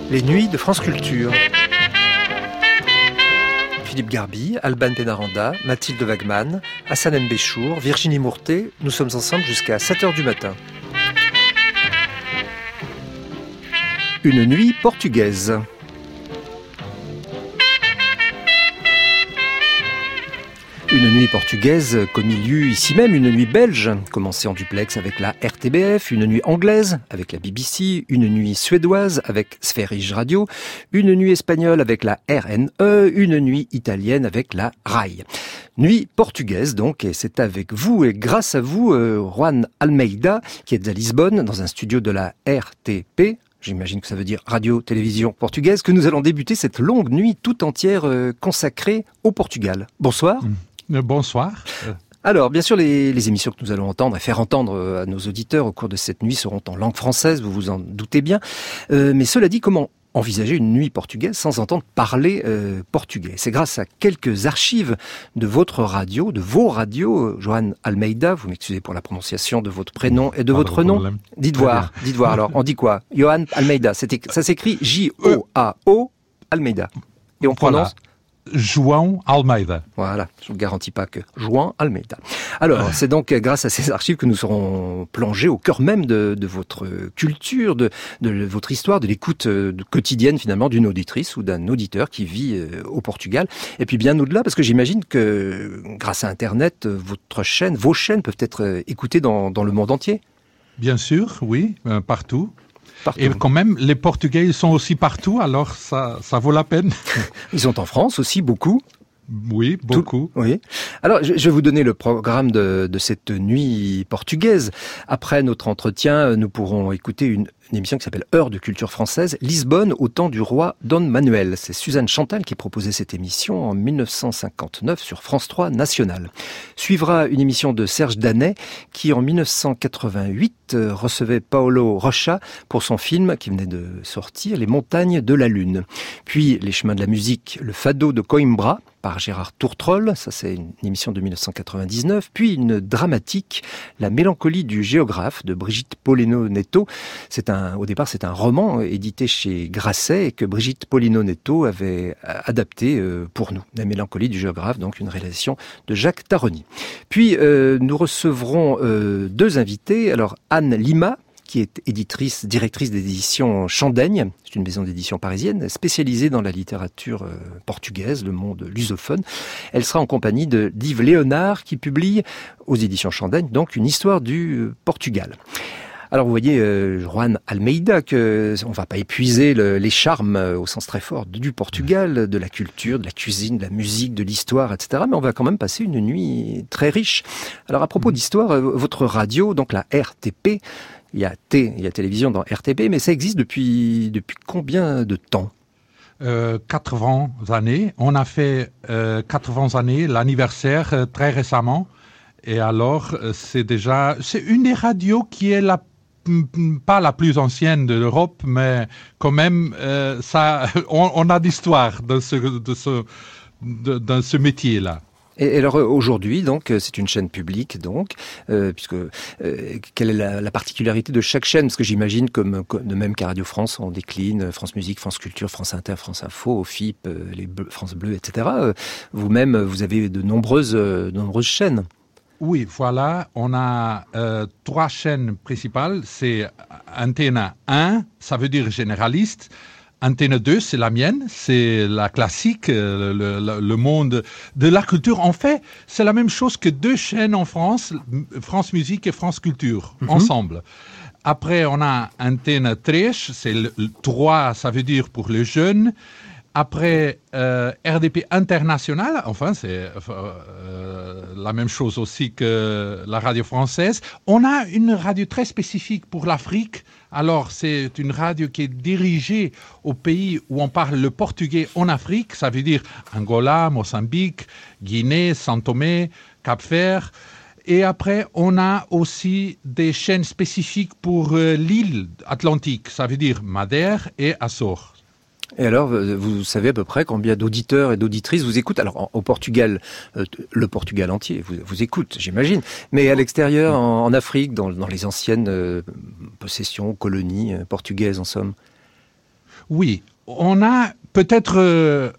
Les nuits de France Culture. Philippe Garbi, Alban Pénaranda, Mathilde Wagman, Hassan M. Béchour, Virginie Mourtet, nous sommes ensemble jusqu'à 7h du matin. Une nuit portugaise. Une nuit portugaise comme il y eut ici même, une nuit belge, commencée en duplex avec la RTBF, une nuit anglaise avec la BBC, une nuit suédoise avec Sveriges Radio, une nuit espagnole avec la RNE, une nuit italienne avec la RAI. Nuit portugaise donc, et c'est avec vous et grâce à vous, Juan Almeida, qui est à Lisbonne, dans un studio de la RTP, j'imagine que ça veut dire Radio-Télévision Portugaise, que nous allons débuter cette longue nuit tout entière consacrée au Portugal. Bonsoir. Bonsoir. Alors, bien sûr, les émissions que nous allons entendre et faire entendre à nos auditeurs au cours de cette nuit seront en langue française, vous vous en doutez bien. Mais cela dit, comment envisager une nuit portugaise sans entendre parler portugais? C'est grâce à quelques archives de votre radio, de vos radios, Johan Almeida, vous m'excusez pour la prononciation de votre prénom et de votre nom. Dites voir. Alors, on dit quoi? Johan Almeida, ça s'écrit J-O-A-O Almeida. Et on prononce João Almeida. Voilà, je ne vous garantis pas que João Almeida. Alors, c'est donc grâce à ces archives que nous serons plongés au cœur même de votre culture, de votre histoire, de l'écoute quotidienne finalement d'une auditrice ou d'un auditeur qui vit au Portugal. Et puis bien au-delà, parce que j'imagine que grâce à Internet, vos chaînes peuvent être écoutées dans le monde entier. Bien sûr, oui, partout. Partout. Et quand même, les Portugais, ils sont aussi partout, alors ça vaut la peine. Ils sont en France aussi, beaucoup. Oui, beaucoup. Oui. Alors, je vais vous donner le programme de cette nuit portugaise. Après notre entretien, nous pourrons écouter une émission qui s'appelle Heure de culture française, Lisbonne au temps du roi Dom Manuel. C'est Suzanne Chantal qui proposait cette émission en 1959 sur France 3 National. Suivra une émission de Serge Danet qui en 1988 recevait Paolo Rocha pour son film qui venait de sortir, Les montagnes de la lune. Puis Les chemins de la musique, le fado de Coimbra par Gérard Tourtrol, ça c'est une émission de 1999, puis une dramatique, La mélancolie du géographe de Brigitte Polino-Netto. Au départ, c'est un roman édité chez Grasset et que Brigitte Polino-Netto avait adapté pour nous. La mélancolie du géographe, donc une réalisation de Jacques Taroni. Puis nous recevrons deux invités. Alors Anne Lima, qui est directrice d'édition Chandaigne, c'est une maison d'édition parisienne, spécialisée dans la littérature portugaise, le monde lusophone. Elle sera en compagnie d'Yves Léonard, qui publie aux éditions Chandaigne, donc une histoire du Portugal. Alors vous voyez, Juan Almeida, que on va pas épuiser les charmes au sens très fort du Portugal, de la culture, de la cuisine, de la musique, de l'histoire, etc. Mais on va quand même passer une nuit très riche. Alors à propos d'histoire, votre radio, donc la RTP, il y a télévision dans RTP, mais ça existe depuis combien de temps? 80 années. On a fait 80 années, l'anniversaire très récemment. Et alors, c'est une des radios qui est pas la plus ancienne de l'Europe, mais quand même, on a d'histoire dans ce métier-là. Et alors aujourd'hui, donc, c'est une chaîne publique, donc, puisque quelle est la particularité de chaque chaîne? Parce que j'imagine, de même qu'à Radio France, on décline France Musique, France Culture, France Inter, France Info, FIP, France Bleu, etc. Vous-même, vous avez de nombreuses chaînes. Oui, voilà, on a 3 chaînes principales. C'est Antenne 1, ça veut dire généraliste. Antenne 2, c'est la mienne, c'est la classique, le monde de la culture. En fait, c'est la même chose que 2 chaînes en France, France Musique et France Culture, ensemble. Après, on a Antenne 3, c'est le 3, ça veut dire pour les jeunes. Après, RDP International, enfin, c'est la même chose aussi que la radio française. On a une radio très spécifique pour l'Afrique. Alors, c'est une radio qui est dirigée aux pays où on parle le portugais en Afrique. Ça veut dire Angola, Mozambique, Guinée, São Tomé, Cap-Vert. Et après, on a aussi des chaînes spécifiques pour l'île Atlantique. Ça veut dire Madère et Açores. Et alors, vous savez à peu près combien d'auditeurs et d'auditrices vous écoutent? Alors, au Portugal, le Portugal entier vous écoute, j'imagine. Mais à l'extérieur, en Afrique, dans les anciennes possessions, colonies portugaises, en somme. Oui, on a peut-être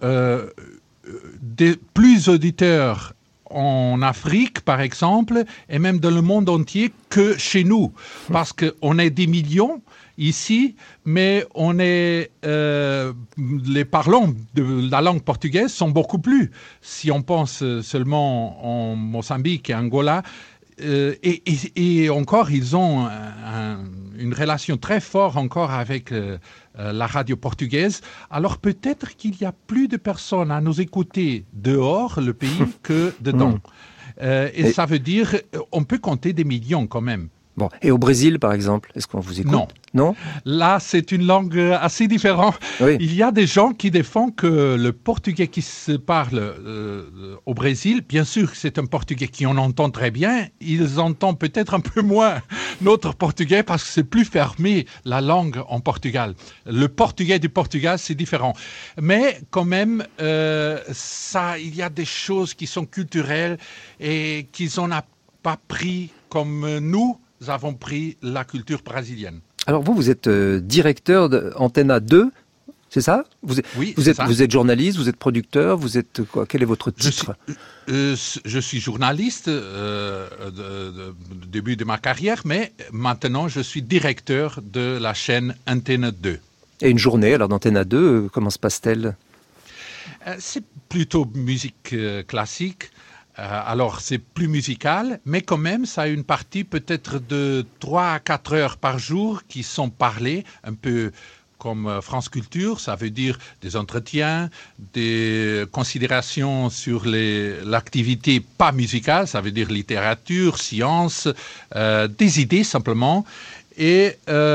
plus d'auditeurs en Afrique, par exemple, et même dans le monde entier que chez nous. Parce qu'on est des millions ici, mais on est, les parlants de la langue portugaise sont beaucoup plus. Si on pense seulement en Mozambique et Angola, et encore, ils ont une relation très forte encore avec la radio portugaise. Alors peut-être qu'il y a plus de personnes à nous écouter dehors le pays que dedans. Et ça veut dire on peut compter des millions quand même. Bon, et au Brésil, par exemple, est-ce qu'on vous écoute? Non. Là, c'est une langue assez différente. Oui. Il y a des gens qui défendent que le portugais qui se parle au Brésil, bien sûr, c'est un portugais qui on entend très bien. Ils entendent peut-être un peu moins notre portugais parce que c'est plus fermé, la langue en Portugal. Le portugais du Portugal, c'est différent. Mais quand même, il y a des choses qui sont culturelles et qu'ils n'ont pas pris comme nous avons pris la culture brésilienne. Alors vous êtes directeur d'Antena 2, c'est ça? Oui, vous êtes journaliste, vous êtes producteur, vous êtes quoi? Quel est votre titre? Je suis journaliste du début de ma carrière, mais maintenant je suis directeur de la chaîne Antena 2. Et une journée alors d'Antena 2, comment se passe-t-elle? C'est plutôt musique classique. Alors, c'est plus musical, mais quand même, ça a une partie peut-être de 3 à 4 heures par jour qui sont parlées, un peu comme France Culture, ça veut dire des entretiens, des considérations sur l'activité pas musicale, ça veut dire littérature, science, des idées simplement. Et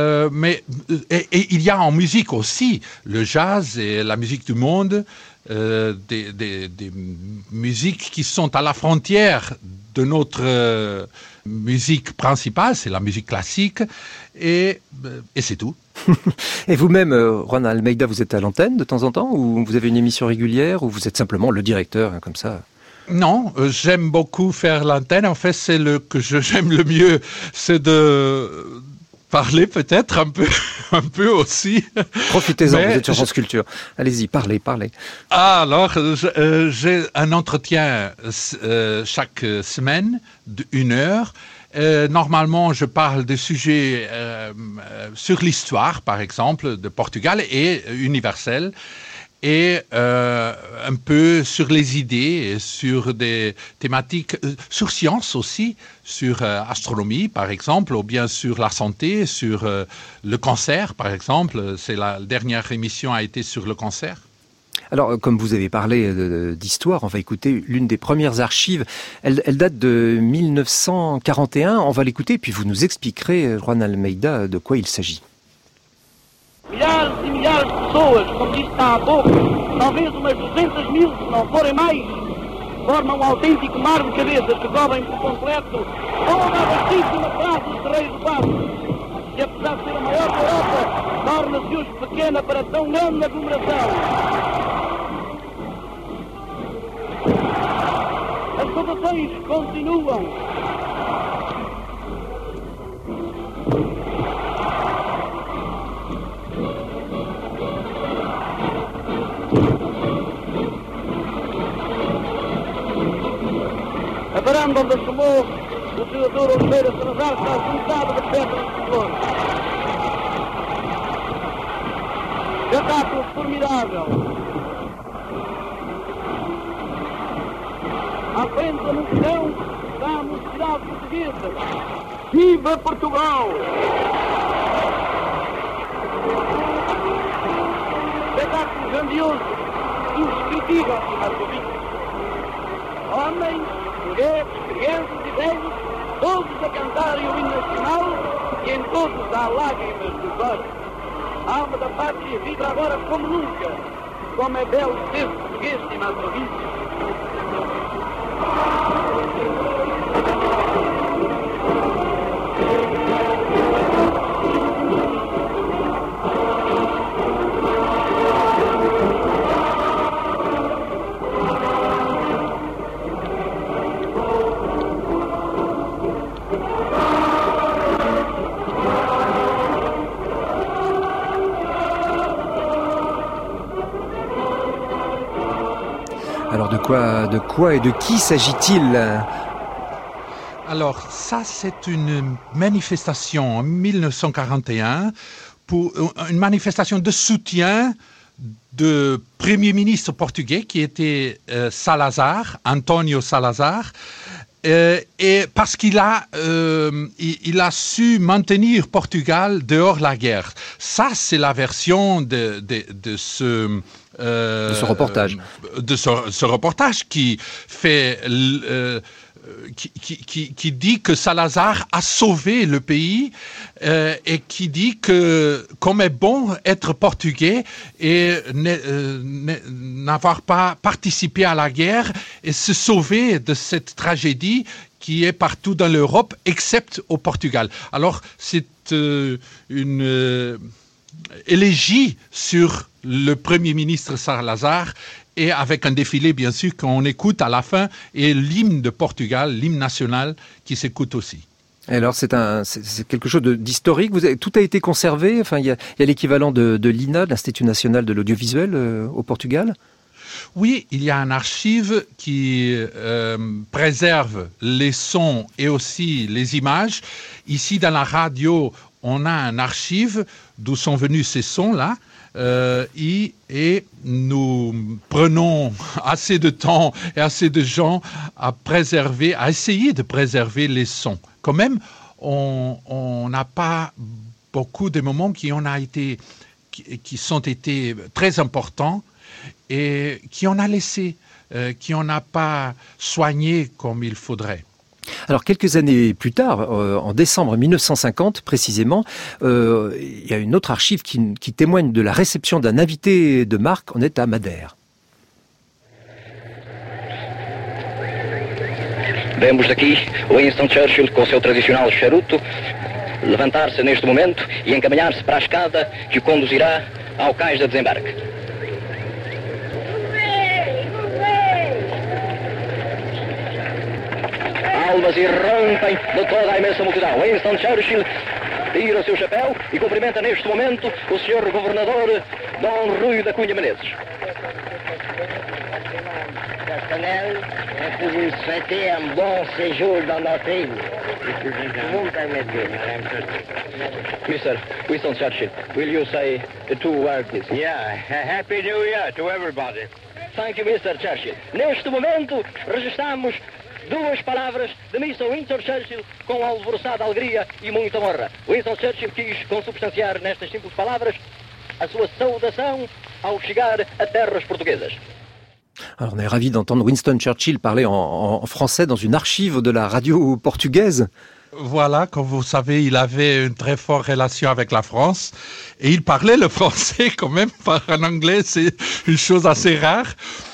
il y a en musique aussi le jazz et la musique du monde, des musiques qui sont à la frontière de notre musique principale, c'est la musique classique, et c'est tout. Et vous-même, Juan Almeida, vous êtes à l'antenne de temps en temps, ou vous avez une émission régulière, ou vous êtes simplement le directeur, hein, comme ça? Non, j'aime beaucoup faire l'antenne. En fait, c'est que j'aime le mieux, c'est de parler peut-être un peu aussi. Profitez-en, vous êtes sur France Culture. Allez-y, parlez. Alors, j'ai un entretien chaque semaine d'1 heure. Normalement, je parle de sujets sur l'histoire, par exemple, de Portugal et universel. Et un peu sur les idées, sur des thématiques, sur science aussi, sur astronomie par exemple, ou bien sur la santé, sur le cancer par exemple. La dernière émission a été sur le cancer. Alors, comme vous avez parlé d'histoire, on va écouter l'une des premières archives. Elle date de 1941. On va l'écouter, puis vous nous expliquerez, Juan Almeida, de quoi il s'agit. Milhares e milhares de pessoas, como disse há pouco, talvez umas 200 mil, se não forem mais, formam um autêntico mar de cabeças que cobrem por completo toda a vastíssima praça do Terreiro do Paço, que apesar de ser a maior da Europa, torna-se hoje pequena para tão grande aglomeração. As saudações continuam. A varanda onde assomou o senador Oliveira Salazar está juntada de pedras de flores. Espetáculo formidável. À frente da multidão está a mocidade portuguesa. Viva Portugal! Espetáculo grandioso, indescritível, estimados ouvintes. Homens, mulheres, crianças e velhos, todos a cantarem o hino nacional e em todos há lágrimas nos olhos. A alma da pátria vibra agora como nunca. Como é belo ser português, estimados ouvintes. Alors de quoi et de qui s'agit-il ? Alors ça, c'est une manifestation en 1941, une manifestation de soutien du Premier ministre portugais qui était Salazar, António Salazar, et parce qu'il a su maintenir Portugal dehors de la guerre. Ça, c'est la version de ce reportage. De ce reportage qui fait... qui dit que Salazar a sauvé le pays et qui dit que comme est bon être portugais et n'avoir pas participé à la guerre et se sauver de cette tragédie qui est partout dans l'Europe, excepté au Portugal. Alors, c'est une élégie sur le Premier ministre Salazar et avec un défilé, bien sûr, qu'on écoute à la fin, et l'hymne de Portugal, l'hymne national, qui s'écoute aussi. Alors, c'est quelque chose d'historique. Tout a été conservé. Enfin, il y a l'équivalent de l'INA, l'Institut national de l'audiovisuel, au Portugal. Oui, il y a un archive qui préserve les sons et aussi les images. Ici, dans la radio, on a un archive d'où sont venus ces sons-là. Et nous prenons assez de temps et assez de gens à essayer de préserver les sons. Quand même, on n'a pas beaucoup de moments qui sont été très importants et qui on a laissé, qui on n'a pas soigné comme il faudrait. Alors, quelques années plus tard, en décembre 1950 précisément, il y a une autre archive qui témoigne de la réception d'un invité de marque. On est à Madère. Vemos daqui Winston Churchill com o seu tradicional charuto levantar-se neste momento e encaminhar-se para a escada que o conduzirá ao cais de desembarque. Almas irrompem de toda a imensa multidão. Winston Churchill tira o seu chapéu e cumprimenta neste momento o Sr. Governador Dom Rui da Cunha Menezes. Personnel, et pour vous souhaiter un bon séjour dans notre île. Si vous me permettez. Mr. Winston Churchill, will you say 2 words? Yeah, Happy New Year to everybody. Thank you, Mr. Churchill. Neste momento, registramos 2 palavras de Mr. Winston Churchill com alvoroçada alegria e muita honra. Winston Churchill quis consubstanciar nestas simples palavras a sua saudação ao chegar a terras portuguesas. Alors, on est ravis d'entendre Winston Churchill parler en français dans une archive de la radio portugaise. Voilà, comme vous savez, il avait une très forte relation avec la France et il parlait le français quand même par un anglais, c'est une chose assez rare.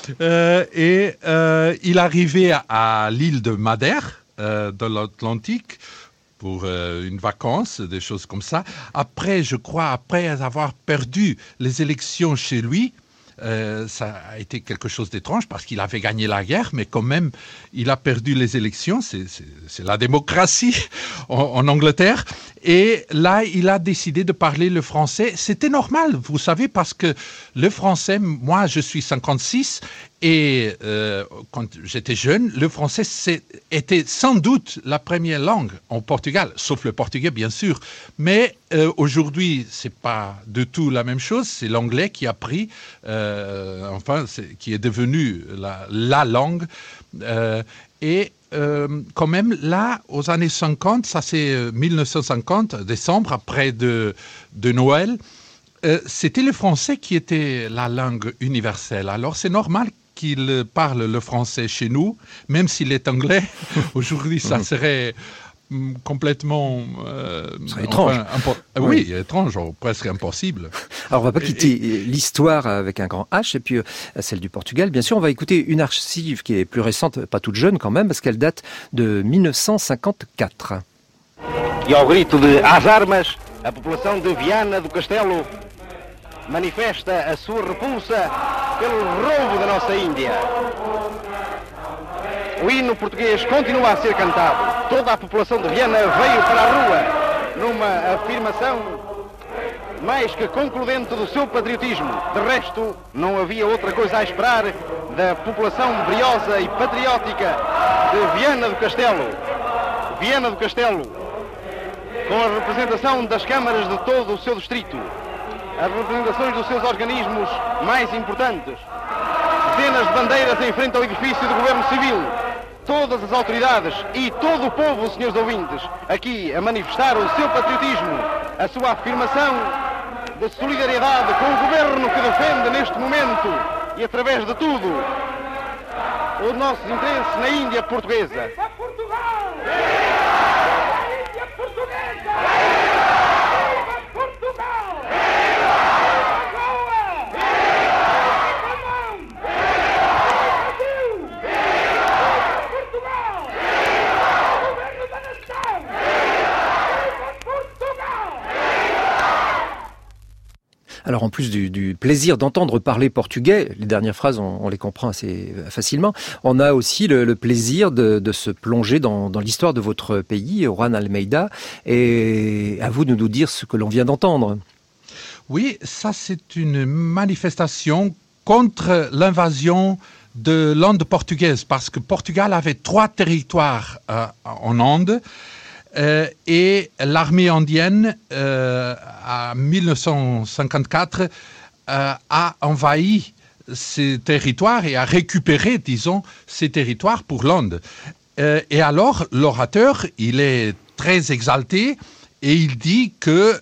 Il arrivait à l'île de Madère, de l'Atlantique, pour une vacance, des choses comme ça. Après avoir perdu les élections chez lui, ça a été quelque chose d'étrange parce qu'il avait gagné la guerre, mais quand même, il a perdu les élections. C'est la démocratie en Angleterre. Et là, il a décidé de parler le français. C'était normal, vous savez, parce que le français, moi, je suis 56 et quand j'étais jeune, le français était sans doute la première langue en Portugal, sauf le portugais, bien sûr. Mais aujourd'hui, c'est pas du tout la même chose. C'est l'anglais qui a pris, qui est devenu la langue. Quand même, là, aux années 50, ça c'est 1950, décembre, après de Noël, c'était le français qui était la langue universelle. Alors c'est normal qu'il parle le français chez nous, même s'il est anglais. Aujourd'hui, ça serait complètement étrange. Oui, étrange, presque impossible. Alors on va pas quitter l'histoire avec un grand H et puis celle du Portugal. Bien sûr, on va écouter une archive qui est plus récente, pas toute jeune quand même, parce qu'elle date de 1954. E ao grito de às armas, a população de Viana do Castelo manifesta a sua repulsa pelo roubo da nossa Índia. O hino português continua a ser cantado. Toda a população de Viana veio para a rua numa afirmação mais que concludente do seu patriotismo. De resto, não havia outra coisa a esperar da população briosa e patriótica de Viana do Castelo. Viana do Castelo, com a representação das câmaras de todo o seu distrito, as representações dos seus organismos mais importantes, dezenas de bandeiras em frente ao edifício do Governo Civil, todas as autoridades e todo o povo, senhores ouvintes, aqui a manifestar o seu patriotismo, a sua afirmação de solidariedade com o Governo que defende neste momento e através de tudo os nossos interesses na Índia Portuguesa. Alors en plus du plaisir d'entendre parler portugais, les dernières phrases on les comprend assez facilement, on a aussi le plaisir de se plonger dans l'histoire de votre pays, Juan Almeida, et à vous de nous dire ce que l'on vient d'entendre. Oui, ça c'est une manifestation contre l'invasion de l'Inde portugaise, parce que Portugal avait 3 territoires en Inde, et l'armée indienne, en 1954, a envahi ces territoires et a récupéré, disons, ces territoires pour l'Inde. Et alors, l'orateur, il est très exalté et il dit que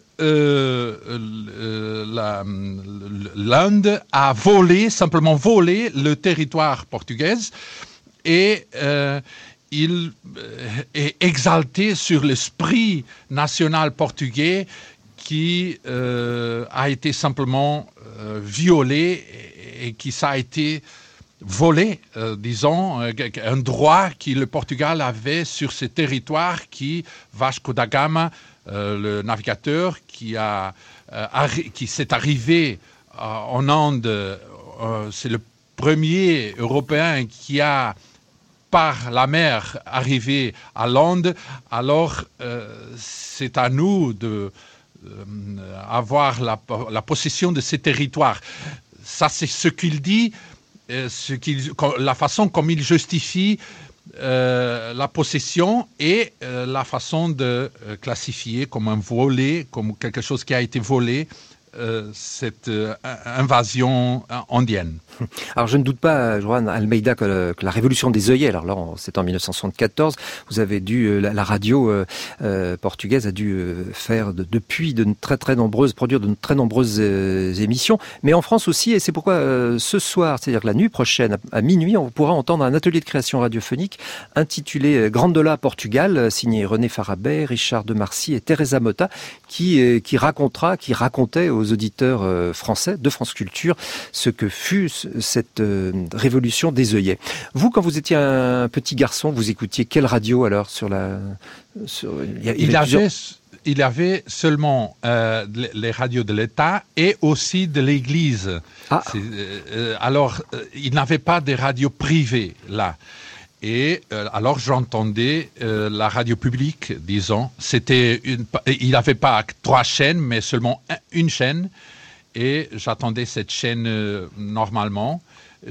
l'Inde a simplement volé le territoire portugais et il est exalté sur l'esprit national portugais qui a été simplement violé et qui ça a été volé, disons, un droit que le Portugal avait sur ces territoires qui Vasco da Gama, le navigateur qui s'est arrivé en Inde, c'est le premier Européen qui a par la mer arrivé à l'Inde, alors c'est à nous d'avoir la possession de ces territoires. Ça, c'est ce qu'il dit, la façon comme il justifie la possession et la façon de classifier comme un volé, comme quelque chose qui a été volé, cette invasion indienne. Alors je ne doute pas, Juan Almeida, que la révolution des œillets, alors là c'est en 1974, vous avez dû, la radio portugaise a dû faire depuis produire de très nombreuses émissions, mais en France aussi, et c'est pourquoi ce soir, c'est-à-dire la nuit prochaine, à minuit, on pourra entendre un atelier de création radiophonique intitulé Grandola Portugal, signé René Farabet, Richard de Marcy et Teresa Mota, qui racontait aux auditeurs français de France Culture ce que fut cette révolution des œillets. Vous, quand vous étiez un petit garçon, vous écoutiez quelle radio alors Il y avait seulement les radios de l'État et aussi de l'Église. Ah. Alors, il n'avait pas de radios privées là. Et alors j'entendais la radio publique, disons. Il n'avait pas 3 chaînes, mais seulement une chaîne. Et j'attendais cette chaîne normalement.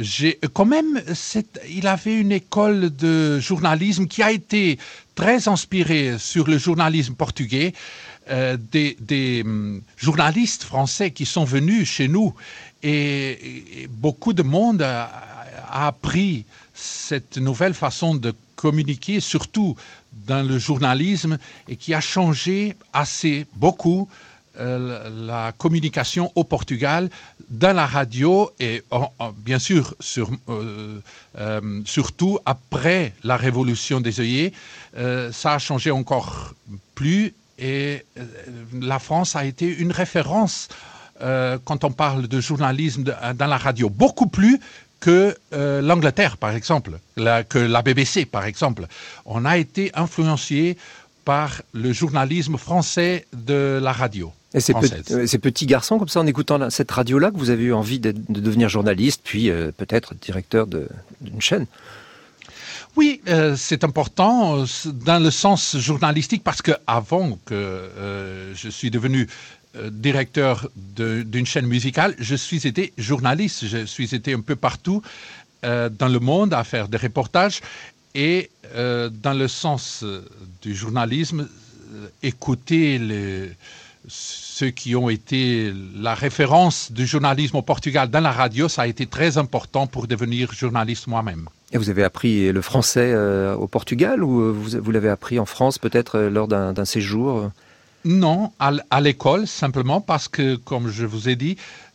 Il avait une école de journalisme qui a été très inspirée sur le journalisme portugais. Des journalistes français qui sont venus chez nous. Et beaucoup de monde a appris cette nouvelle façon de communiquer, surtout dans le journalisme, et qui a changé beaucoup la communication au Portugal, dans la radio et bien sûr surtout après la révolution des œillets, ça a changé encore plus et la France a été une référence quand on parle de journalisme dans la radio, beaucoup plus que l'Angleterre, par exemple, que la BBC, par exemple. On a été influencé par le journalisme français de la radio. Et ces petits garçons, comme ça, en écoutant cette radio-là, que vous avez eu envie de devenir journaliste, puis peut-être directeur d'une chaîne? Oui, c'est important dans le sens journalistique, parce qu'avant que je suis devenu directeur d'une chaîne musicale, je suis été journaliste, je suis été un peu partout. dans le monde à faire des reportages et dans le sens du journalisme, écouter ceux qui ont été la référence du journalisme au Portugal dans la radio, ça a été très important pour devenir journaliste moi-même. Et vous avez appris le français au Portugal ou vous l'avez appris en France peut-être lors d'un séjour? Non, à l'école simplement parce que, comme je vous ai dit,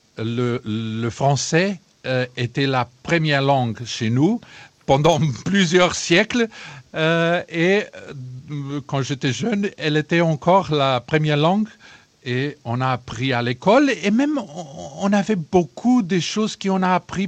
le français était la première langue chez nous pendant plusieurs siècles et quand j'étais jeune, elle était encore la première langue et on a appris à l'école et même on avait beaucoup de choses qu'on a appris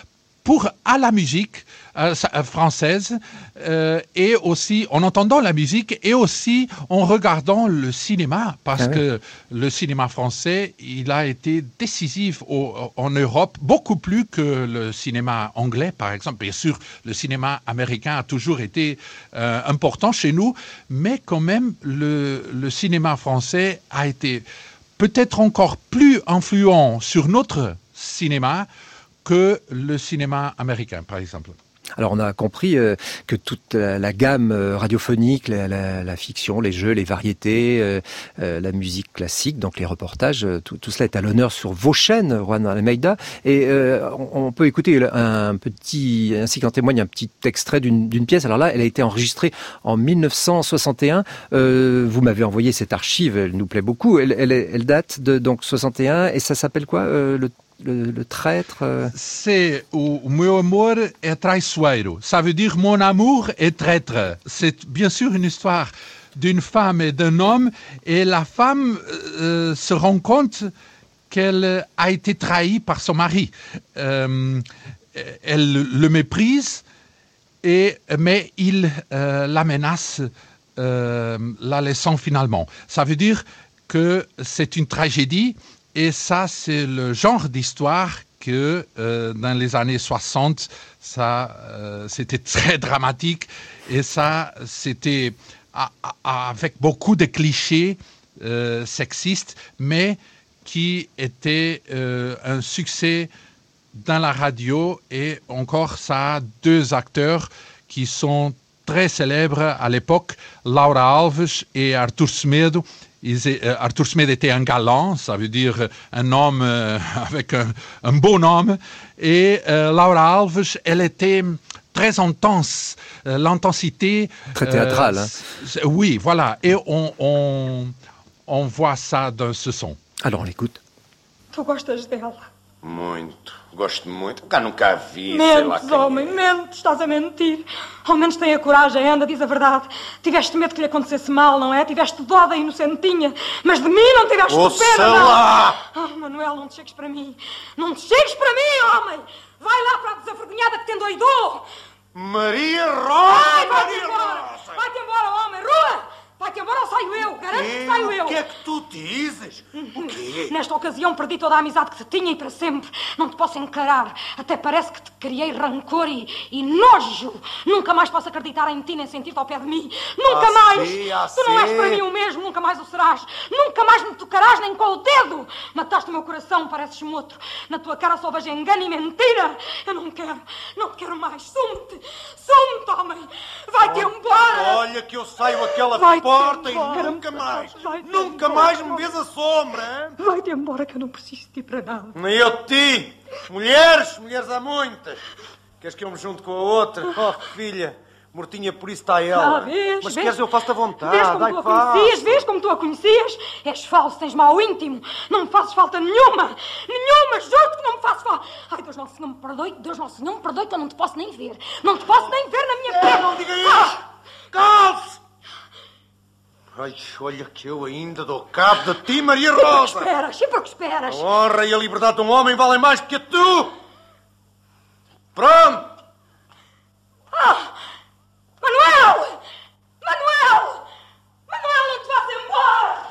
à la musique française et aussi en entendant la musique et aussi en regardant le cinéma parce que le cinéma français il a été décisif en Europe beaucoup plus que le cinéma anglais par exemple. Bien sûr le cinéma américain a toujours été important chez nous mais quand même le cinéma français a été peut-être encore plus influent sur notre cinéma que le cinéma américain, par exemple. Alors on a compris que toute la gamme radiophonique, la fiction, les jeux, les variétés, la musique classique, donc les reportages, tout cela est à l'honneur sur vos chaînes, Juan Almeida. Et on peut écouter ainsi qu'en témoigne un petit extrait d'une pièce. Alors là, elle a été enregistrée en 1961. Vous m'avez envoyé cette archive, elle nous plaît beaucoup. Elle date de donc 61 et ça s'appelle quoi le traître? C'est o meu amor é traiçoeiro. Ça veut dire mon amour est traître. C'est bien sûr une histoire d'une femme et d'un homme et la femme se rend compte qu'elle a été trahie par son mari. Elle le méprise mais il la menace la laissant finalement. Ça veut dire que c'est une tragédie. Et ça, c'est le genre d'histoire que dans les années 60, c'était très dramatique. Et ça, c'était avec beaucoup de clichés sexistes, mais qui était un succès dans la radio. Et encore, ça a deux acteurs qui sont très célèbres à l'époque, Laura Alves et Artur Semedo. Artur Semedo était un galant, ça veut dire un homme avec un bon homme. Et Laura Alves, elle était très intense, l'intensité... Très théâtrale. Oui, voilà. Et on voit ça dans ce son. Alors on l'écoute. Tu gostas dela? Muito. Gosto muito. Cá nunca a vi. Mentes, homem, mentes. Estás a mentir. Ao menos tem a coragem, anda, diz a verdade. Tiveste medo que lhe acontecesse mal, não é? Tiveste dó da inocentinha. Mas de mim não tiveste pena, não. lá! Oh, Manuel, não te chegues para mim. Não te chegues para mim, homem. Vai lá para a desavergonhada que te endoidou. Maria Rosa! Vai-te embora. Vai-te embora, homem. Rua! Vai-te embora ou saio eu? Garanto que saio eu. O que é que tu dizes? O quê? Nesta ocasião perdi toda a amizade que te tinha e para sempre. Não te posso encarar. Até parece que te criei rancor e nojo. Nunca mais posso acreditar em ti nem sentir-te ao pé de mim. Nunca mais. Tu não és para mim o mesmo, nunca mais o serás. Nunca mais me tocarás nem com o dedo. Mataste o meu coração, pareces outro. Na tua cara só vejo engano e mentira. Eu não quero mais. Sume-te, homem. Vai-te embora. Olha que eu saio aquela porta e nunca mais me vês a sombra. Hein? Vai-te embora que eu não preciso de ti para nada. Nem eu de ti. Mulheres há muitas. Queres que eu me junte com a outra? Oh, filha, mortinha por isso está ela. Mas queres eu faço-te à vontade. Vês como tu a conhecias? És falso, tens mau íntimo. Não me fazes falta nenhuma. Juro-te que não me fazes falta. Ai, Deus Nosso Senhor me perdoe. Deus Nosso Senhor me perdoe que eu não te posso nem ver. Não te posso nem ver na minha pele. Não diga isso. Calce. Ai, olha que eu ainda dou cabo de ti, Maria Rosa. E por que esperas? A honra e a liberdade de um homem valem mais do que a tu. Pronto. Manuel, não te vás embora.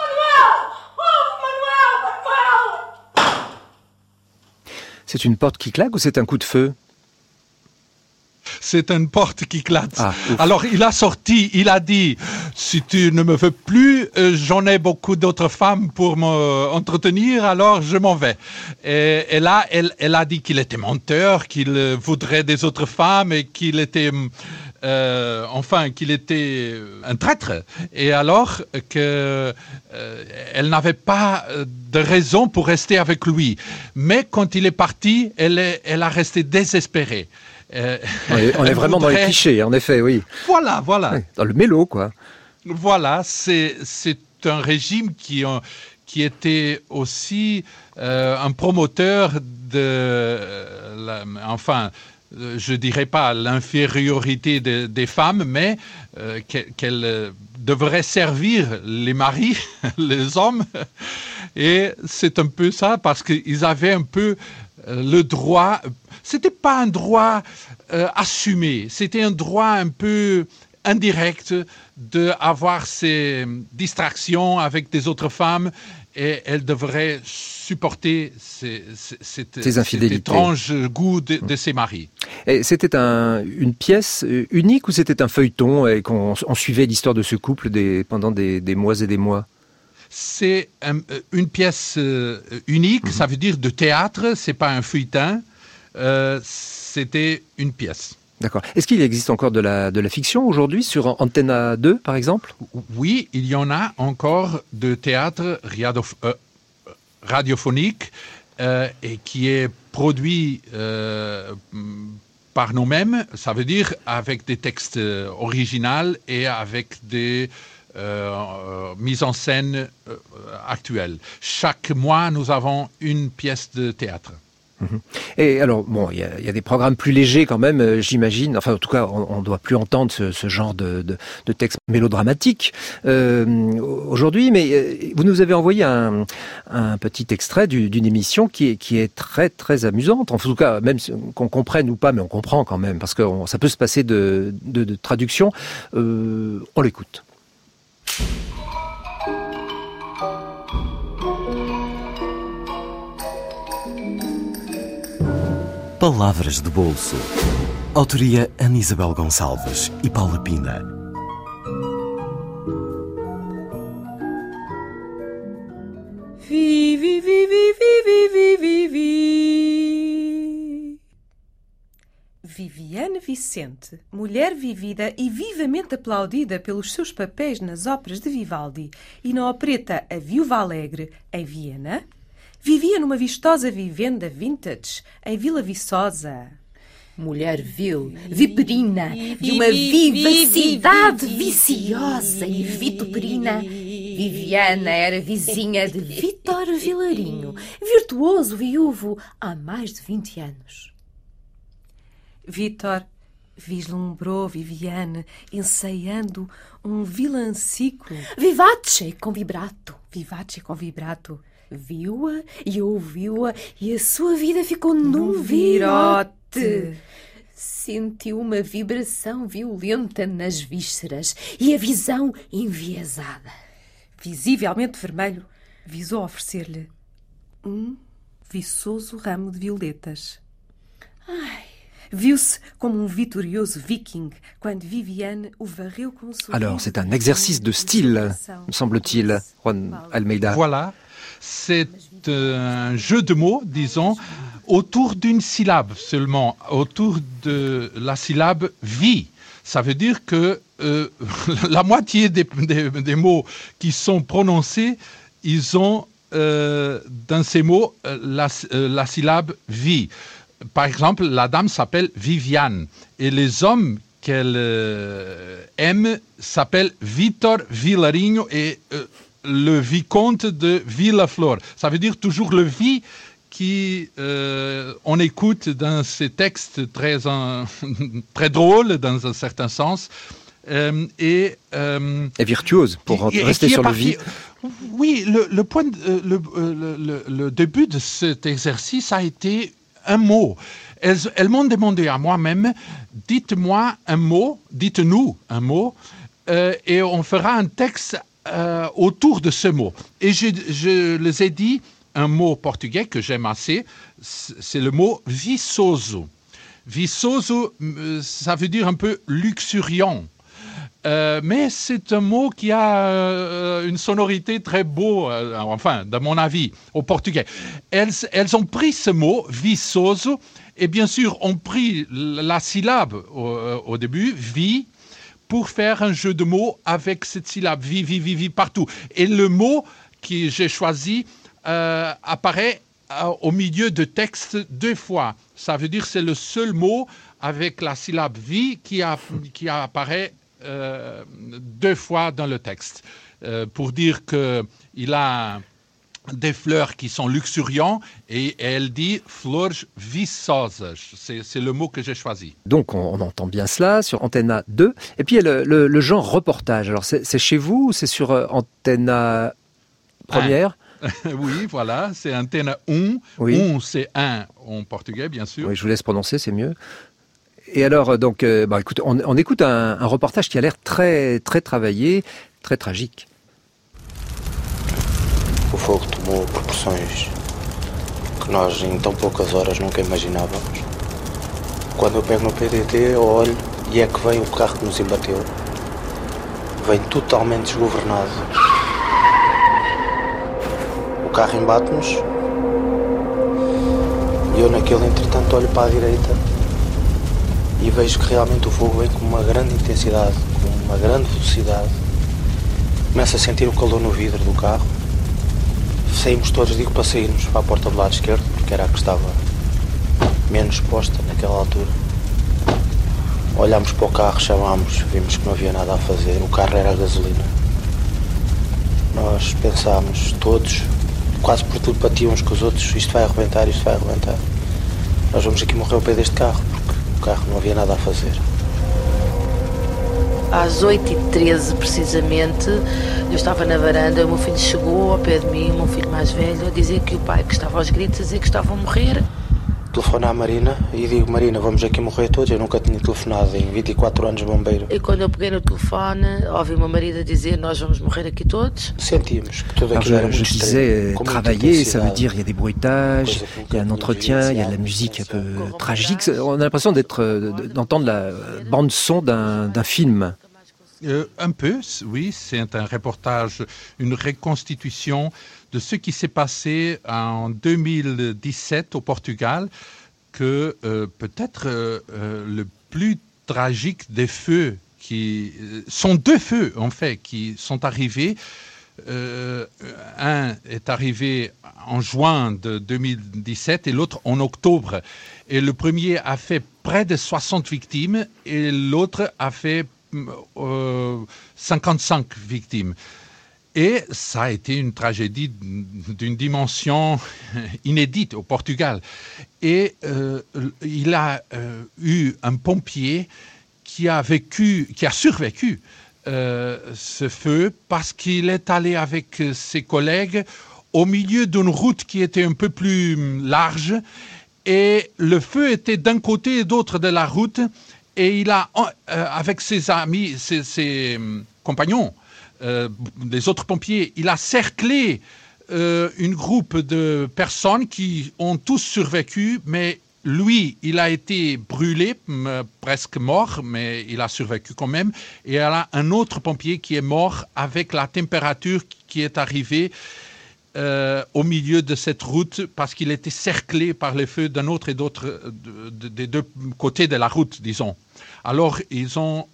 Manuel. C'est une porte qui claque ou c'est un coup de feu? C'est une porte qui claque. Alors, il a dit, si tu ne me veux plus, j'en ai beaucoup d'autres femmes pour m'entretenir, alors je m'en vais. Et là, elle a dit qu'il était menteur, qu'il voudrait des autres femmes et qu'il était... qu'il était un traître. Et alors qu'elle n'avait pas de raison pour rester avec lui. Mais quand il est parti, elle a resté désespérée. On est vraiment dans les clichés, en effet, oui. Voilà. Oui, dans le mélo, quoi. Voilà, c'est un régime qui était aussi un promoteur je dirais pas l'infériorité des femmes, mais qu'elles devraient servir les maris, les hommes. Et c'est un peu ça, parce qu'ils avaient un peu le droit. C'était pas un droit assumé, c'était un droit un peu indirect d'avoir ces distractions avec des autres femmes, et elles devraient supporter ces infidélités, cet étrange goût de ses maris. Et c'était une pièce unique ou c'était un feuilleton et qu'on suivait l'histoire de ce couple pendant des mois et des mois? C'est une pièce unique, ça veut dire de théâtre, c'est pas un feuilleton, c'était une pièce. D'accord. Est-ce qu'il existe encore de la fiction aujourd'hui sur Antena 2, par exemple? Oui, il y en a encore de théâtre radiophonique et qui est produit par nous-mêmes, ça veut dire avec des textes originaux et avec des mises en scène actuelles. Chaque mois, nous avons une pièce de théâtre. Et alors, bon, il y a des programmes plus légers quand même, j'imagine. Enfin, en tout cas, on ne doit plus entendre ce genre de texte mélodramatique aujourd'hui. Mais vous nous avez envoyé un petit extrait d'une émission qui est très, très amusante. En tout cas, même qu'on comprenne ou pas, mais on comprend quand même, parce que ça peut se passer de traduction. On l'écoute. Palavras de Bolso. Autoria Ana Isabel Gonçalves e Paula Pina. Viviane Vicente, mulher vivida e vivamente aplaudida pelos seus papéis nas óperas de Vivaldi e na opereta A Viúva Alegre, em Viena, vivia numa vistosa vivenda vintage, em Vila Viçosa. Mulher vil, viperina, de uma vivacidade viciosa e vituperina, Viviana era vizinha de Vítor Vilarinho, virtuoso viúvo há mais de 20 anos. Vítor vislumbrou Viviane ensaiando um vilancico. Vivace com vibrato. Viu-a e ouviu-a e a sua vida ficou num virote. Sentiu uma vibração violenta nas vísceras e a visão enviesada. Visivelmente vermelho, visou oferecer-lhe um viçoso ramo de violetas. Viu-se comme un victorieux viking quand Viviane o varreu com son... Alors, c'est un exercice de style, me semble-t-il, Juan Almeida. Voilà, c'est un jeu de mots, disons, autour d'une syllabe seulement, autour de la syllabe « vie ». Ça veut dire que la moitié des mots qui sont prononcés, ils ont dans ces mots la syllabe « vie ». Par exemple, la dame s'appelle Viviane et les hommes qu'elle aime s'appellent Vítor Vilarinho et le vicomte de Villaflor. Ça veut dire toujours le vie qui on écoute dans ces textes très drôles dans un certain sens. Et virtuose, pour rester sur le vie. Oui, le début de cet exercice a été un mot. Elles m'ont demandé à moi-même, dites-nous un mot, et on fera un texte autour de ce mot. Et je les ai dit un mot portugais que j'aime assez, c'est le mot viçoso. Viçoso, ça veut dire un peu luxuriant. Mais c'est un mot qui a une sonorité très beau, enfin, de mon avis, au portugais. Elles ont pris ce mot, viçoso, et bien sûr, ont pris la syllabe au début, vi, pour faire un jeu de mots avec cette syllabe, vi, partout. Et le mot que j'ai choisi apparaît au milieu de texte 2 fois. Ça veut dire que c'est le seul mot avec la syllabe vi qui apparaît 2 fois dans le texte, pour dire qu'il a des fleurs qui sont luxuriantes et elle dit flores viçosas. C'est le mot que j'ai choisi. Donc on entend bien cela sur Antena 2. Et puis il y a le genre reportage. Alors c'est chez vous ou c'est sur Antena Première? Oui, voilà, c'est Antena 1. Oui. C'est 1 en portugais, bien sûr. Oui, je vous laisse prononcer, c'est mieux. Et alors, donc, écoute, on écoute un reportage qui a l'air très, très travaillé, très tragique. O fogo tomou proporções que nós, em tão poucas horas, nunca imaginávamos. Quando eu pego no PDT, eu olho e é que vem o carro que nos embateu. Vem totalmente desgovernado. O carro embate-nos e eu, naquele entretanto, olho para a direita e vejo que realmente o fogo vem com uma grande intensidade, com uma grande velocidade. Começo a sentir o calor no vidro do carro. Saímos todos, digo para sairmos para a porta do lado esquerdo, porque era a que estava menos exposta naquela altura. Olhámos para o carro, chamámos, vimos que não havia nada a fazer, o carro era a gasolina. Nós pensámos, todos, quase por tudo batiam uns com os outros, isto vai arrebentar, isto vai arrebentar. Nós vamos aqui morrer ao pé deste carro, porque o carro não havia nada a fazer. Às 8h13, precisamente, eu estava na varanda, o meu filho chegou ao pé de mim, o meu filho mais velho, a dizer que o pai, que estava aos gritos, a dizer que estavam a morrer. Telefono à Marina e digo, Marina, vamos aqui morrer todos. Eu nunca tinha telefonado em 24 anos bombeiro. E quando eu peguei no telefone, ouvi o meu marido a dizer, nós vamos morrer aqui todos. Sentimos que tudo aquilo era muito estranho. Travailler, ça veut dire il y a des bruitages, il y a un entretien, il y a de la musique un peu tragique. On a l'impression d'entendre la bande son d'un film. Un peu, oui, c'est un reportage, une reconstitution de ce qui s'est passé en 2017 au Portugal, que peut-être le plus tragique des feux, qui sont 2 feux en fait, qui sont arrivés. Un est arrivé en juin de 2017 et l'autre en octobre. Et le premier a fait près de 60 victimes et l'autre a fait 55 victimes. Et ça a été une tragédie d'une dimension inédite au Portugal. Et il a eu un pompier qui a survécu ce feu parce qu'il est allé avec ses collègues au milieu d'une route qui était un peu plus large et le feu était d'un côté et d'autre de la route. Et il a, avec ses amis, ses compagnons, des autres pompiers, il a cerclé un groupe de personnes qui ont tous survécu, mais lui, il a été brûlé, presque mort, mais il a survécu quand même. Et il y a un autre pompier qui est mort avec la température qui est arrivée au milieu de cette route parce qu'il était cerclé par les feux d'un autre et d'autre des 2 côtés de la route, disons. Alors, ils ont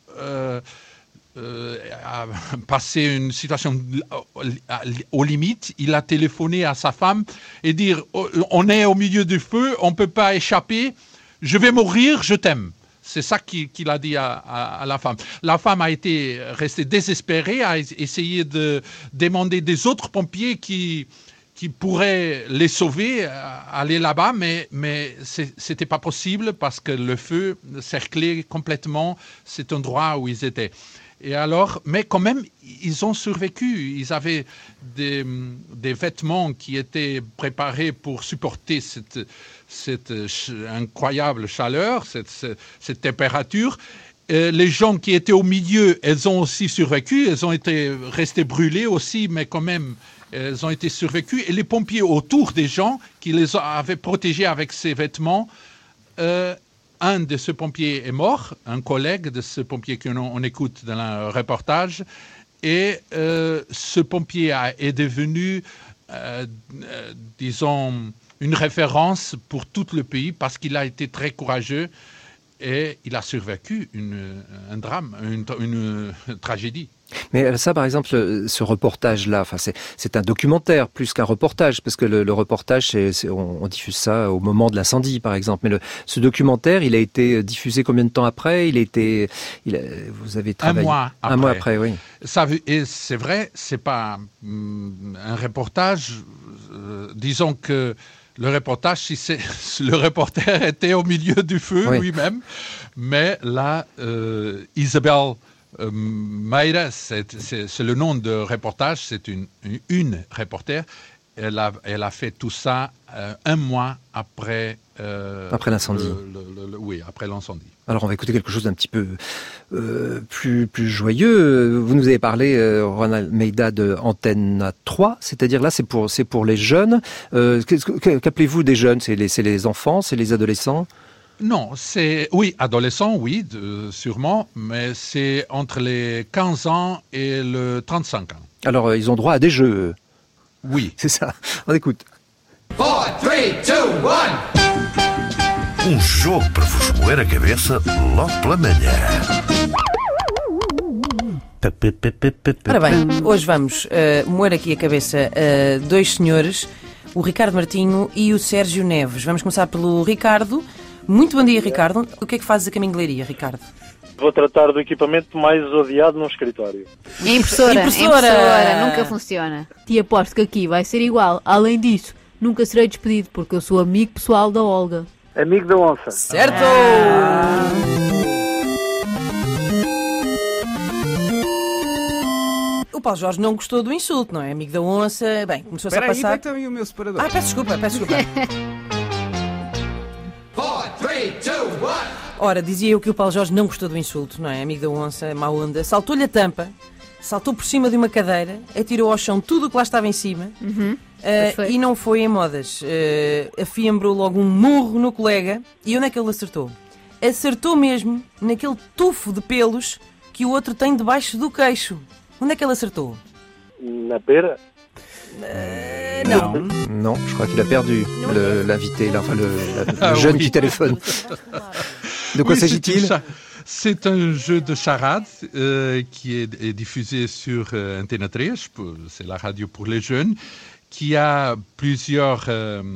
passé une situation aux limites. Il a téléphoné à sa femme et dire « On est au milieu du feu, on ne peut pas échapper, je vais mourir, je t'aime ». C'est ça qu'il a dit à la femme. La femme a été restée désespérée, a essayé de demander des autres pompiers qui pourraient les sauver, aller là-bas, mais c'était pas possible parce que le feu cerclait complètement cet endroit où ils étaient. Et alors, mais quand même, ils ont survécu. Ils avaient des vêtements qui étaient préparés pour supporter cette incroyable chaleur, cette température. Les gens qui étaient au milieu, elles ont aussi survécu. Elles ont été restées brûlées aussi, mais quand même, elles ont été survécues. Et les pompiers autour des gens qui les avaient protégés avec ces vêtements un de ces pompiers est mort, un collègue de ce pompier qu'on écoute dans le reportage, et ce pompier est devenu, disons, une référence pour tout le pays parce qu'il a été très courageux et il a survécu un drame, une tragédie. Mais ça, par exemple, ce reportage-là, c'est un documentaire plus qu'un reportage, parce que le reportage, on diffuse ça au moment de l'incendie, par exemple. Mais ce documentaire, il a été diffusé combien de temps après ? Vous avez travaillé un mois après, oui. Et c'est vrai, c'est pas un reportage. Disons que le reportage, le reporter était au milieu du feu lui-même, mais là, Isabelle Mayra, c'est le nom de reportage, c'est une reporter. Elle a fait tout ça un mois après l'incendie. Oui, après l'incendie. Alors on va écouter quelque chose d'un petit peu plus joyeux. Vous nous avez parlé, Ronald Meida, de Antena 3, c'est-à-dire là c'est pour les jeunes. Qu'appelez-vous des jeunes ? C'est les enfants, c'est les adolescents ? Non, adolescents, oui, sûrement, mais c'est entre les 15 ans et le 35 ans. Alors, ils ont droit à des jeux. Oui. C'est ça. On écoute. 4, 3, 2, 1. Jogo para vos moer a cabeça logo pela manhã. Ora bem, hoje vamos moer aqui a cabeça a dois senhores, o Ricardo Martinho e o Sérgio Neves. Vamos começar pelo Ricardo. Muito bom dia, Ricardo. O que é que fazes a caminho de Leiria, Ricardo? Vou tratar do equipamento mais odiado num escritório. Impressora. Nunca funciona. Te aposto que aqui vai ser igual. Além disso, nunca serei despedido porque eu sou amigo pessoal da Olga. Amigo da onça. Certo! O Paulo Jorge não gostou do insulto, não é? Amigo da onça. Bem, começou-se a passar... Aí também o meu separador. Peço desculpa. 4, 3, 2, 1. Ora, dizia eu que o Paulo Jorge não gostou do insulto, não é? Amigo da onça, má onda. Saltou-lhe a tampa, saltou por cima de uma cadeira, atirou ao chão tudo o que lá estava em cima e não foi em modas. Afiembrou logo um murro no colega. E onde é que ele acertou? Acertou mesmo naquele tufo de pelos que o outro tem debaixo do queixo. Onde é que ele acertou? Na pera? Non, je crois qu'il a perdu l'invité, le jeune qui téléphone. De quoi s'agit-il ? C'est un jeu de charade qui est diffusé sur Antena 3, c'est la radio pour les jeunes, qui a plusieurs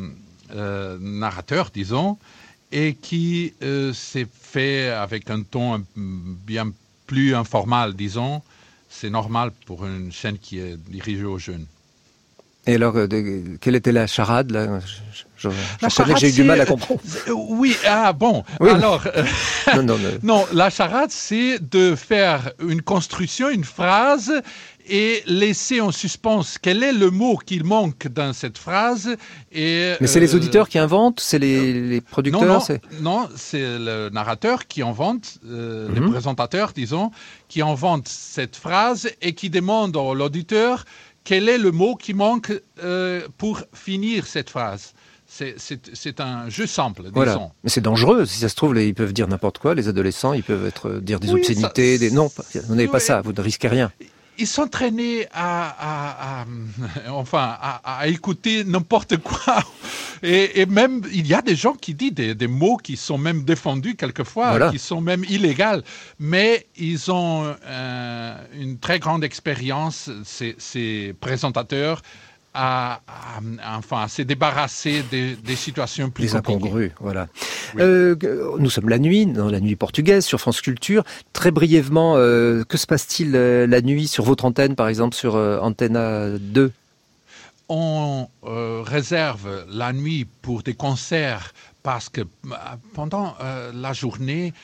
narrateurs, disons, et qui s'est fait avec un ton bien plus informel, disons. C'est normal pour une chaîne qui est dirigée aux jeunes. Et alors, quelle était la charade là ? Je reconnais que j'ai eu du mal à comprendre. Oui, bon. Oui, alors, non, la charade, c'est de faire une construction, une phrase, et laisser en suspens quel est le mot qu'il manque dans cette phrase. Mais c'est les auditeurs qui inventent, c'est les producteurs. Non, c'est le narrateur qui invente, les présentateurs, disons, qui inventent cette phrase et qui demande à l'auditeur quel est le mot qui manque pour finir cette phrase. C'est un jeu simple, disons. Voilà. Mais c'est dangereux, si ça se trouve, ils peuvent dire n'importe quoi, les adolescents, ils peuvent dire des obscénités, Non, vous n'avez pas ça, vous ne risquez rien. Ils s'entraînaient à écouter n'importe quoi. Et même, il y a des gens qui disent des mots qui sont même défendus quelquefois, qui sont même illégaux. Mais ils ont une très grande expérience, ces présentateurs, à se débarrasser des situations plus compliquées. Incongrues, voilà. Oui. Nous sommes dans la nuit portugaise, sur France Culture. Très brièvement, que se passe-t-il la nuit sur votre antenne, par exemple, sur Antena 2 ? On réserve la nuit pour des concerts parce que pendant la journée,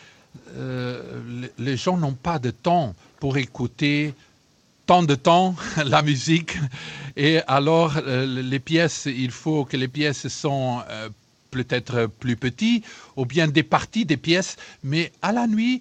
les gens n'ont pas de temps pour écouter tant de temps la musique. Et alors, les pièces, il faut que les pièces sont peut-être plus petites ou bien des parties des pièces. Mais à la nuit,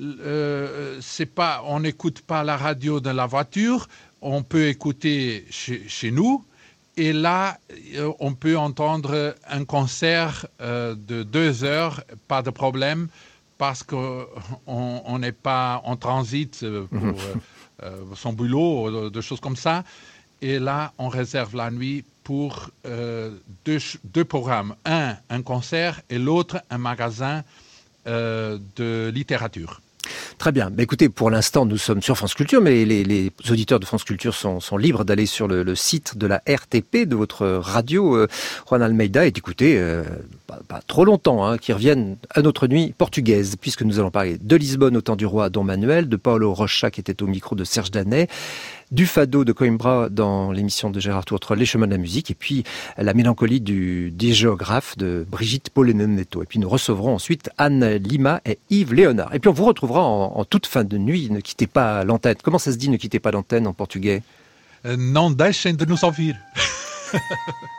on n'écoute pas la radio dans la voiture. On peut écouter chez nous. Et là, on peut entendre un concert de 2 heures, pas de problème, parce qu'on n'est pas en transit pour son boulot, des choses comme ça. Et là, on réserve la nuit pour 2 programmes. Un concert et l'autre, un magasin de littérature. Très bien. Écoutez, pour l'instant, nous sommes sur France Culture, mais les auditeurs de France Culture sont libres d'aller sur le site de la RTP, de votre radio, Juan Almeida, et d'écouter, pas trop longtemps, qui reviennent à notre nuit portugaise, puisque nous allons parler de Lisbonne au temps du roi Dom Manuel, de Paulo Rocha, qui était au micro de Serge Danet, du fado de Coimbra dans l'émission de Gérard Tourtrol, Les Chemins de la musique, et puis la mélancolie des géographes de Brigitte Pollenetto. Et puis nous recevrons ensuite Anne Lima et Yves Léonard. Et puis on vous retrouvera en toute fin de nuit. Ne quittez pas l'antenne. Comment ça se dit, ne quittez pas l'antenne en portugais? Não deixem de nos ouvir.